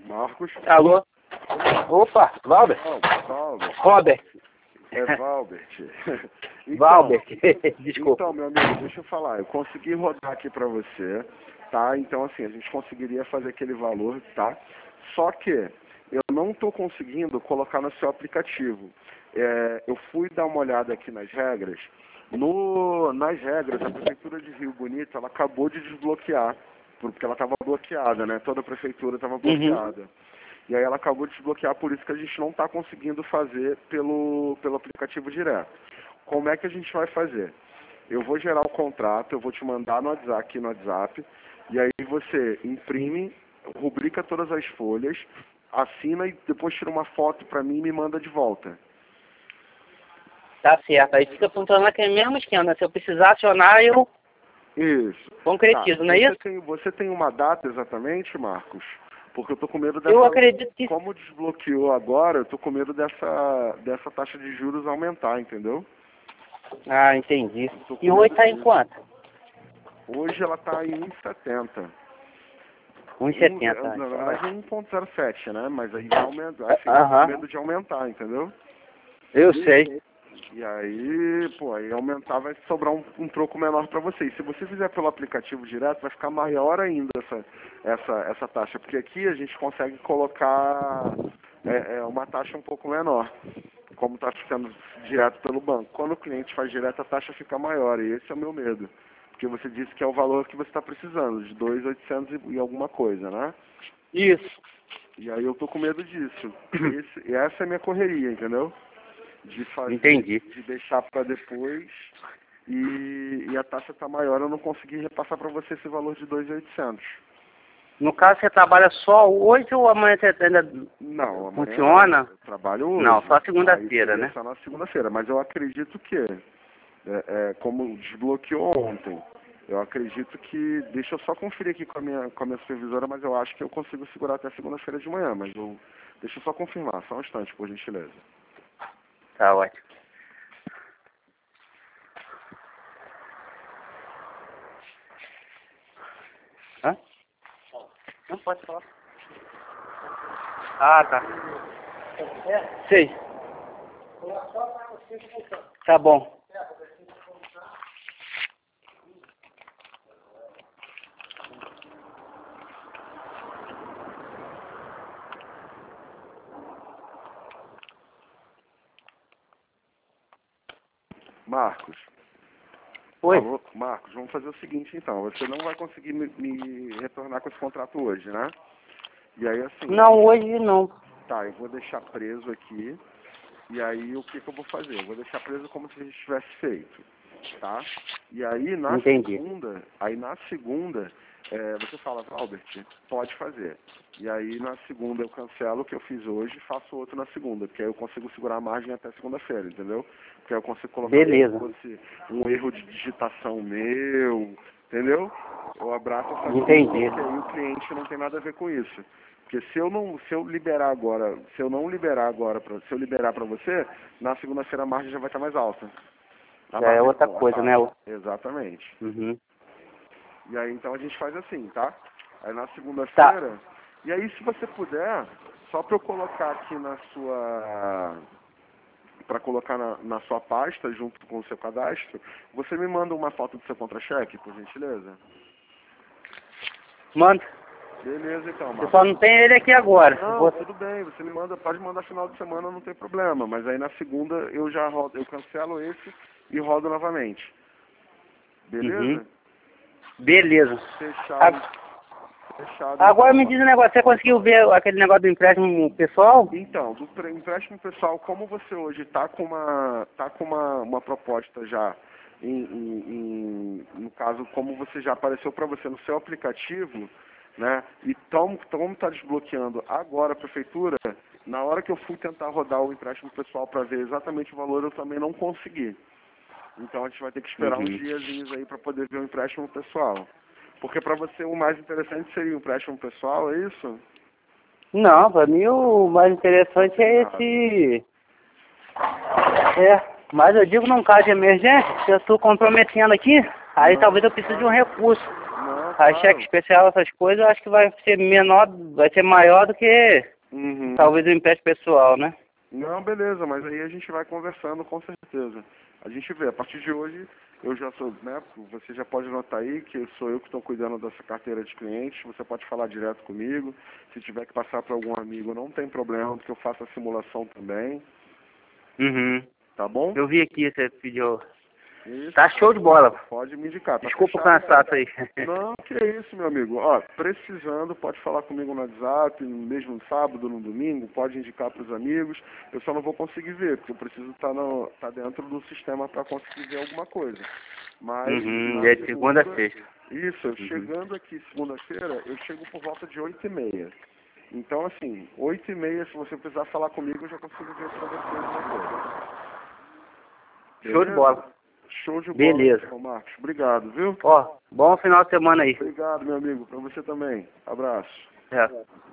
Marcos? Alô? Opa, Valber? Valber. Robert. É Valbert. Então, Valbert, desculpa. Então, meu amigo, deixa eu falar. Eu consegui rodar aqui pra você, tá? Então, assim, a gente conseguiria fazer aquele valor, tá? Só que eu não tô conseguindo colocar no seu aplicativo. Eu fui dar uma olhada aqui nas regras. Nas regras, a Prefeitura de Rio Bonito, ela acabou de desbloquear, porque ela estava bloqueada, né? Toda a Prefeitura estava bloqueada. E aí ela acabou de desbloquear, por isso que a gente não está conseguindo fazer pelo aplicativo direto. Como é que a gente vai fazer? Eu vou gerar o contrato, eu vou te mandar no WhatsApp, aqui no WhatsApp, e aí você imprime, rubrica todas as folhas, assina e depois tira uma foto para mim e me manda de volta. Tá certo. Aí fica funcionando aquele mesmo esquema, né? Se eu precisar acionar, eu Isso. concretizo, não é isso? Você tem uma data exatamente, Marcos? Porque eu tô com medo dessa... Eu acredito que... Como desbloqueou agora, eu tô com medo dessa taxa de juros aumentar, entendeu? Ah, entendi. E hoje tá em quanto? Hoje ela tá em 1,70. 1,70. Na verdade, 1,07, né? Mas aí vai aumentar. Assim, eu tô com medo de aumentar, entendeu? Eu sei. E aí, pô, aí aumentar vai sobrar um troco menor para você. E se você fizer pelo aplicativo direto, vai ficar maior ainda essa taxa. Porque aqui a gente consegue colocar uma taxa um pouco menor, como está ficando direto pelo banco. Quando o cliente faz direto, a taxa fica maior. E esse é o meu medo. Porque você disse que é o valor que você está precisando, de 2.800 e alguma coisa, né? Isso. E aí eu tô com medo disso. Essa é a minha correria, entendeu? De fazer, Entendi. de deixar para depois e a taxa tá maior, eu não consegui repassar para você esse valor de 2.800. No caso, você trabalha só hoje ou amanhã você ainda Não, amanhã funciona? eu trabalho hoje. Não, só segunda-feira, né? Só na segunda-feira, mas eu acredito que, como desbloqueou ontem, eu acredito que, deixa eu só conferir aqui com a minha supervisora, mas eu acho que eu consigo segurar até segunda-feira de manhã, mas deixa eu só confirmar, só um instante, por gentileza. Tá ótimo. Hã? Não pode falar. Ah, tá. Sei. Tá bom. Marcos. Oi. Alô, Marcos, vamos fazer o seguinte então. Você não vai conseguir me retornar com esse contrato hoje, né? E aí assim. Não, hoje não. Tá, eu vou deixar preso aqui. E aí o que eu vou fazer? Eu vou deixar preso como se a gente tivesse feito. Tá? E aí Entendi. na segunda, você fala, Albert, pode fazer. E aí na segunda eu cancelo o que eu fiz hoje e faço outro na segunda, porque aí eu consigo segurar a margem até segunda-feira, entendeu? Porque aí eu consigo colocar Beleza. como se fosse um erro de digitação meu, entendeu? Eu abraço essa coisa, Entendi. porque aí o cliente não tem nada a ver com isso. Porque se eu liberar agora, se eu liberar para você, na segunda-feira a margem já vai estar mais alta. Já é outra coisa, né? Exatamente. Uhum. E aí então a gente faz assim, tá? Aí na segunda-feira, Tá. e aí se você puder, só para eu colocar aqui para colocar na sua pasta, junto com o seu cadastro, você me manda uma foto do seu contra-cheque, por gentileza? Manda. Beleza, então, Eu Marcos. só não tenho ele aqui agora. Não, tudo bem, você me manda, pode mandar final de semana, não tem problema, mas aí na segunda eu já rodo, eu cancelo esse e rodo novamente. Beleza? Uhum. Beleza. Fechado. Agora Então, me diz um negócio, você conseguiu ver aquele negócio do empréstimo pessoal? Então, do empréstimo pessoal, como você hoje está com uma proposta já, no caso, como você já apareceu para você no seu aplicativo, né? E como está desbloqueando agora a prefeitura, na hora que eu fui tentar rodar o empréstimo pessoal para ver exatamente o valor, eu também não consegui. Então a gente vai ter que esperar uns diazinhos aí para poder ver o empréstimo pessoal. Porque para você o mais interessante seria o empréstimo pessoal, é isso? Não, pra mim o mais interessante é esse... Mas eu digo num caso de emergência, se eu estou comprometendo aqui, aí talvez eu precise de um recurso. Não, a cheque especial, essas coisas, eu acho que vai ser menor, vai ser maior do que talvez o empréstimo pessoal, né? Não, beleza, mas aí a gente vai conversando com certeza. A gente vê, a partir de hoje, eu já sou, né, você já pode notar aí que sou eu que estou cuidando dessa carteira de clientes, você pode falar direto comigo, se tiver que passar para algum amigo, não tem problema, porque eu faço a simulação também, tá bom? Eu vi aqui, você pediu. Isso, Tá show de bola. pode me indicar. Tá Desculpa o fechado, cansaço aí. Não, que é isso, meu amigo. Ó, precisando, pode falar comigo no WhatsApp, mesmo no sábado, no domingo, pode indicar para os amigos. Eu só não vou conseguir ver, porque eu preciso estar dentro do sistema para conseguir ver alguma coisa. Mas na É de segunda a sexta. Isso, chegando aqui segunda-feira, eu chego por volta de 8h30. Então, assim, 8h30, se você precisar falar comigo, eu já consigo ver para você alguma coisa. Show de bola. Show de bola, Beleza. Marcos. Obrigado, viu? Ó, bom final de semana aí. Obrigado, meu amigo. Para você também. Abraço. É.